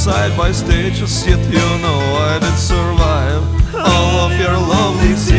side by stages, yet you know I did survive all of your lovely scenes.